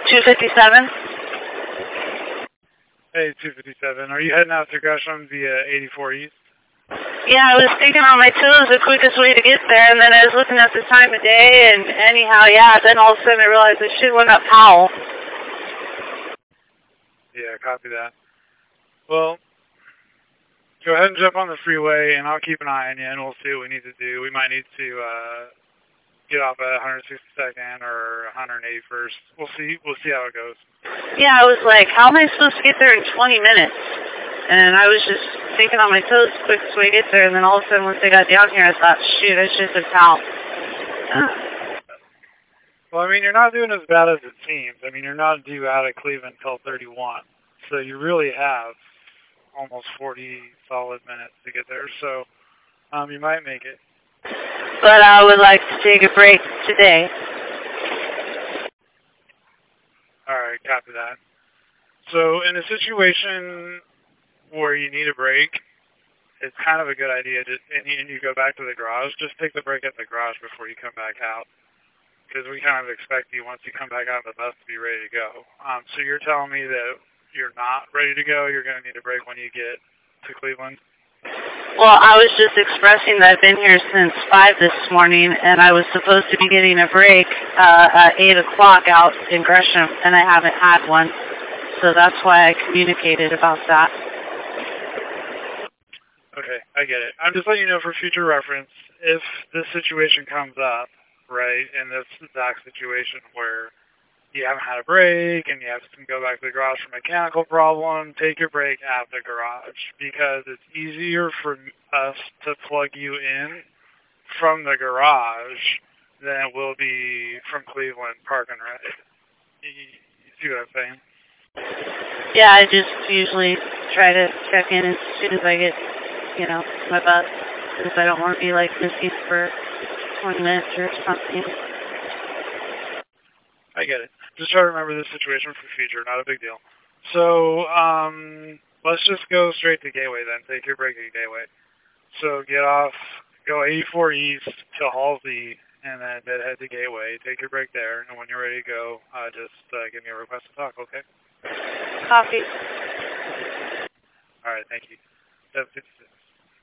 257. Hey, 257. Are you heading out to Gresham via 84 East? Yeah, I was thinking on my toes the quickest way to get there, and then I was looking at the time of day, and anyhow, yeah, then all of a sudden I realized I should have went up Powell. Yeah, copy that. Well, go ahead and jump on the freeway, and I'll keep an eye on you, and we'll see what we need to do. We might need to get off at 162nd or 181st. We'll see how it goes. Yeah, I was like, how am I supposed to get there in 20 minutes? And I was just thinking on my toes the quickest way to get there, and then all of a sudden once I got down here, I thought, shoot, I should have been Powell. Well, I mean, you're not doing as bad as it seems. I mean, you're not due out of Cleveland until 31. So you really have almost 40 solid minutes to get there. So you might make it. But I would like to take a break today. All right, copy that. So in a situation where you need a break, it's kind of a good idea and you go back to the garage, just take the break at the garage before you come back out. Because we kind of expect you, once you come back out of the bus, to be ready to go. So you're telling me that you're not ready to go? You're going to need a break when you get to Cleveland? Well, I was just expressing that I've been here since 5 this morning, and I was supposed to be getting a break at 8 o'clock out in Gresham, and I haven't had one. So that's why I communicated about that. Okay, I get it. I'm just letting you know for future reference, if this situation comes up, right, in this exact situation where you haven't had a break and you have to go back to the garage for a mechanical problem, take your break at the garage, because it's easier for us to plug you in from the garage than it will be from Cleveland Park and Ride. You see what I'm saying? Yeah, I just usually try to check in as soon as I get, my bus, because I don't want to be missing for 20 minutes or something. I get it. Just try to remember this situation for future. Not a big deal. So, let's just go straight to Gateway then. Take your break at Gateway. So get off, go 84 East to Halsey, and then head to Gateway. Take your break there, and when you're ready to go, just give me a request to talk, okay? Copy. All right, thank you. 756.